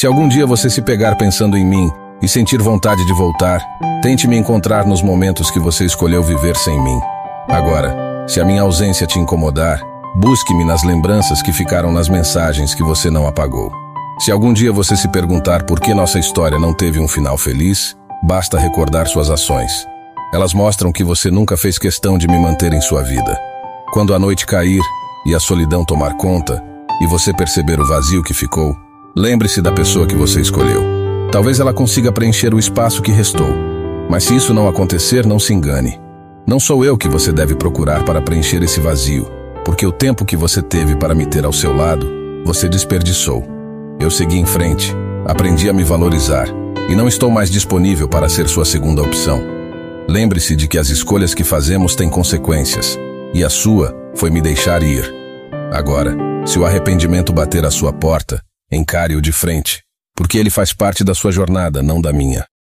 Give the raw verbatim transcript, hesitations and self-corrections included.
Se algum dia você se pegar pensando em mim e sentir vontade de voltar, tente me encontrar nos momentos que você escolheu viver sem mim. Agora, se a minha ausência te incomodar, busque-me nas lembranças que ficaram nas mensagens que você não apagou. Se algum dia você se perguntar por que nossa história não teve um final feliz, basta recordar suas ações. Elas mostram que você nunca fez questão de me manter em sua vida. Quando a noite cair e a solidão tomar conta, e você perceber o vazio que ficou, lembre-se da pessoa que você escolheu. Talvez ela consiga preencher o espaço que restou. Mas se isso não acontecer, não se engane. Não sou eu que você deve procurar para preencher esse vazio, porque o tempo que você teve para me ter ao seu lado, você desperdiçou. Eu segui em frente, aprendi a me valorizar, e não estou mais disponível para ser sua segunda opção. Lembre-se de que as escolhas que fazemos têm consequências, e a sua foi me deixar ir. Agora, se o arrependimento bater à sua porta, encare-o de frente, porque ele faz parte da sua jornada, não da minha.